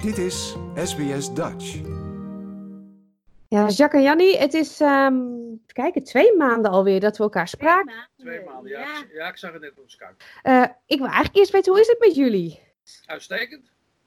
Dit is SBS Dutch. Ja, Jacques en Jannie, het is, even kijken, 2 maanden alweer dat we elkaar spraken. 2 maanden, ja. Ja, ik zag het net op Skype. Ik wil eigenlijk eerst weten, hoe is het met jullie? Uitstekend.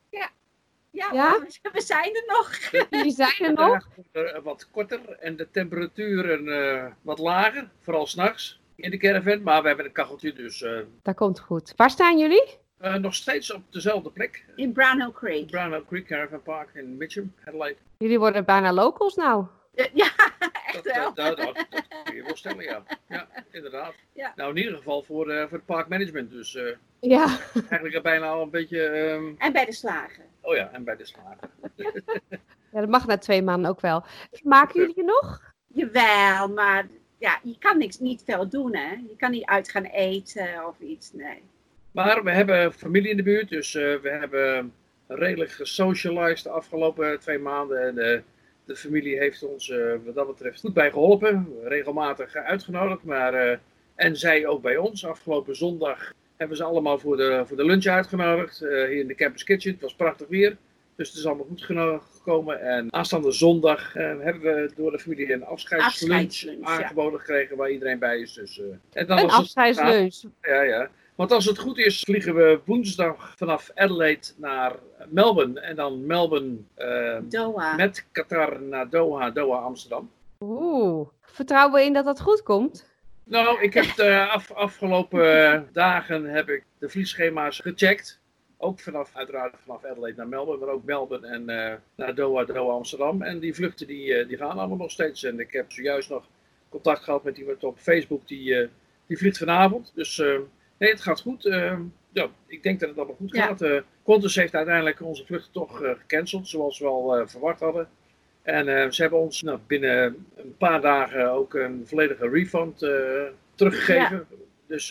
Ja? We zijn er nog. Jullie zijn er De nog? dagen worden wat korter en de temperaturen wat lager. Vooral 's nachts in de caravan. Maar we hebben een kacheltje, dus Dat komt goed. Waar staan jullie? nog steeds op dezelfde plek. In Brownhill Creek. Brownhill Creek Caravan Park in Mitcham, Adelaide. Jullie worden bijna locals nou. Ja, echt wel. Dat kun je wel stellen, ja. Ja, inderdaad. Ja. Nou, in ieder geval voor het parkmanagement. Dus Ja. eigenlijk bijna al een beetje... En bij de slager. Oh ja, en bij de slager. Ja, dat mag na 2 maanden ook wel. Maken jullie je nog? Jawel, maar ja, je kan niet veel doen, hè. Je kan niet uit gaan eten of iets, nee. Maar we hebben familie in de buurt, dus we hebben redelijk gesocialized de afgelopen 2 maanden. En de familie heeft ons wat dat betreft goed bij geholpen. Regelmatig uitgenodigd, maar en zij ook bij ons. Afgelopen zondag hebben ze allemaal voor de lunch uitgenodigd. Hier in de Campus Kitchen. Het was prachtig weer, dus het is allemaal goed gekomen. En aanstaande zondag hebben we door de familie een afscheidslunch aangeboden gekregen waar iedereen bij is. Dus, en dan Een afscheidslunch. Ja. Want als het goed is, vliegen we woensdag vanaf Adelaide naar Melbourne. En dan Melbourne Doha. met Qatar naar Doha, Doha Amsterdam. Vertrouwen we in dat dat goed komt? Nou, ik heb de afgelopen dagen heb ik de vliegschema's gecheckt. Ook uiteraard vanaf Adelaide naar Melbourne, maar ook Melbourne en naar Doha, Doha Amsterdam. En die vluchten die gaan allemaal nog steeds. En ik heb zojuist nog contact gehad met iemand op Facebook, die vliegt vanavond. Dus... nee, het gaat goed. Ja, ik denk dat het allemaal goed gaat. Qantas heeft uiteindelijk onze vluchten toch gecanceld, zoals we al verwacht hadden. En ze hebben ons binnen een paar dagen ook een volledige refund teruggegeven. Ja. Dus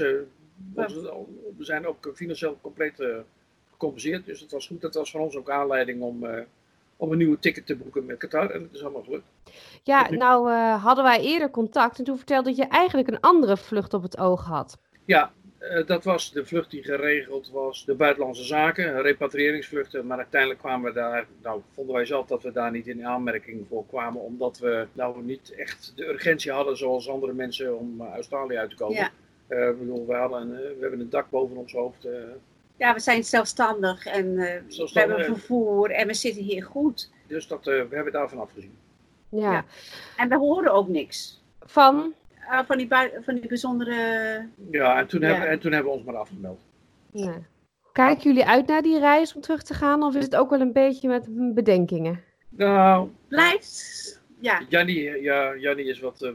we zijn ook financieel compleet gecompenseerd. Dus het was goed. Dat was voor ons ook aanleiding om een nieuwe ticket te boeken met Qatar. En het is allemaal gelukt. Ja, nou hadden wij eerder contact en toen vertelde dat je eigenlijk een andere vlucht op het oog had. Ja. Dat was de vlucht die geregeld was, de buitenlandse zaken, repatriëringsvluchten. Maar uiteindelijk kwamen we daar, vonden wij zelf dat we daar niet in aanmerking voor kwamen. Omdat we niet echt de urgentie hadden zoals andere mensen om Australië uit te komen. Ja. We hebben een dak boven ons hoofd. Ja, we zijn zelfstandig en we hebben vervoer en we zitten hier goed. Dus we hebben daarvan afgezien. Ja. En we horen ook niks. Van die bijzondere... Ja, en toen hebben we ons maar afgemeld. Ja. Kijken jullie uit naar die reis om terug te gaan? Of is het ook wel een beetje met bedenkingen? Nou... Blijft... Ja. Jannie is wat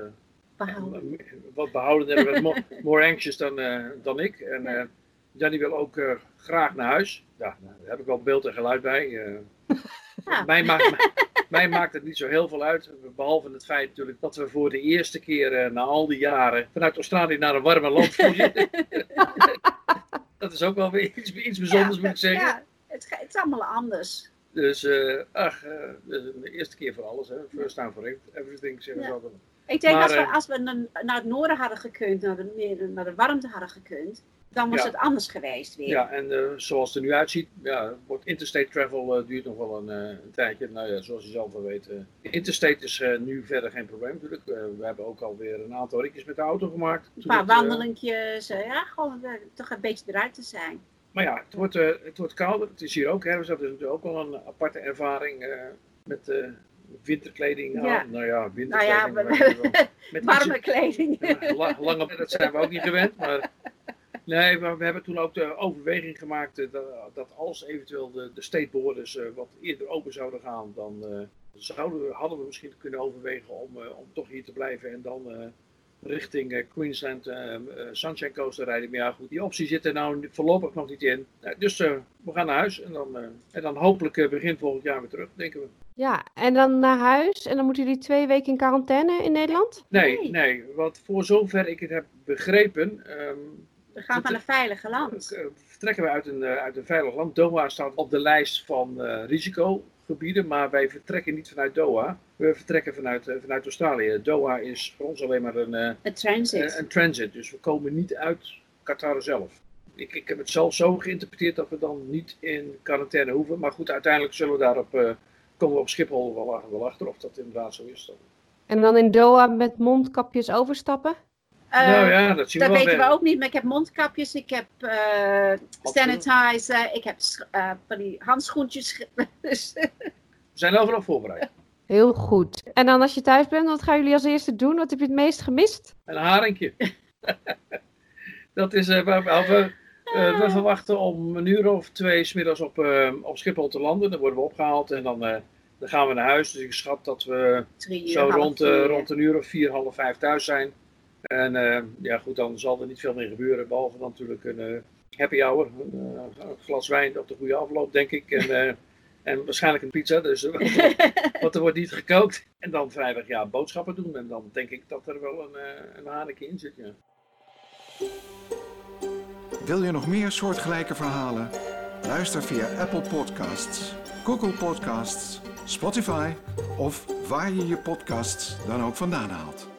behouden. Wat more anxious dan ik. En Jannie wil ook graag naar huis. Ja, daar heb ik wel beeld en geluid bij. Ja. Mij maakt het niet zo heel veel uit. Behalve het feit natuurlijk dat we voor de eerste keer na al die jaren vanuit Australië naar een warme land vliegen. Dat is ook wel weer iets bijzonders, moet ik zeggen. Ja, het is allemaal anders. Dus de eerste keer voor alles. Hè. First time for everything, zeggen ze altijd. Ik denk als we naar het noorden hadden gekund, naar de warmte hadden gekund, dan was het anders geweest weer. Ja, en zoals het er nu uitziet, wordt interstate travel duurt nog wel een tijdje. Nou ja, zoals je zelf wel weet. Interstate is nu verder geen probleem natuurlijk. We hebben ook alweer een aantal ritjes met de auto gemaakt. Een paar wandelingjes, gewoon toch een beetje eruit te zijn. Maar ja, het wordt kouder. Het is hier ook herfst. Dat is natuurlijk ook wel een aparte ervaring met winterkleding. Ja. Nou ja, winterkleding. Met warme kleding. Lange, dat zijn we ook niet gewend, maar... Nee, maar we hebben toen ook de overweging gemaakt dat als eventueel de state borders wat eerder open zouden gaan, dan hadden we misschien kunnen overwegen om toch hier te blijven en dan richting Queensland, Sunshine Coast te rijden. Maar ja goed, die optie zit er nou voorlopig nog niet in. Dus we gaan naar huis en dan hopelijk begin volgend jaar weer terug, denken we. Ja, en dan naar huis en dan moeten jullie 2 weken in quarantaine in Nederland? Nee, want voor zover ik het heb begrepen... we gaan van een veilig land. Vertrekken we uit een veilig land. Doha staat op de lijst van risicogebieden, maar wij vertrekken niet vanuit Doha. We vertrekken vanuit Australië. Doha is voor ons alleen maar een transit. Dus we komen niet uit Qatar zelf. Ik heb het zelf zo geïnterpreteerd dat we dan niet in quarantaine hoeven. Maar goed, uiteindelijk zullen we daarop, komen we op Schiphol wel achter of dat inderdaad zo is dan. En dan in Doha met mondkapjes overstappen? Nou ja, dat zien we Dat wel. weten we ook niet, maar ik heb mondkapjes, ik heb sanitizer, ik heb van die handschoentjes. Dus We zijn overal voorbereid. Heel goed. En dan als je thuis bent, wat gaan jullie als eerste doen? Wat heb je het meest gemist? Een haringje. Dat is, we verwachten om 2:00 's middags op Schiphol te landen. Dan worden we opgehaald en dan gaan we naar huis. Dus ik schat dat we 3 uur, zo rond 4:30. 4:30, 5:30 thuis zijn. En ja goed, dan zal er niet veel meer gebeuren. Behalve natuurlijk een happy hour. Een glas wijn op de goede afloop, denk ik. En waarschijnlijk een pizza. Dus, want er wordt niet gekookt. En dan vrijdag boodschappen doen. En dan denk ik dat er wel een haringje in zit. Ja. Wil je nog meer soortgelijke verhalen? Luister via Apple Podcasts, Google Podcasts, Spotify of waar je je podcasts dan ook vandaan haalt.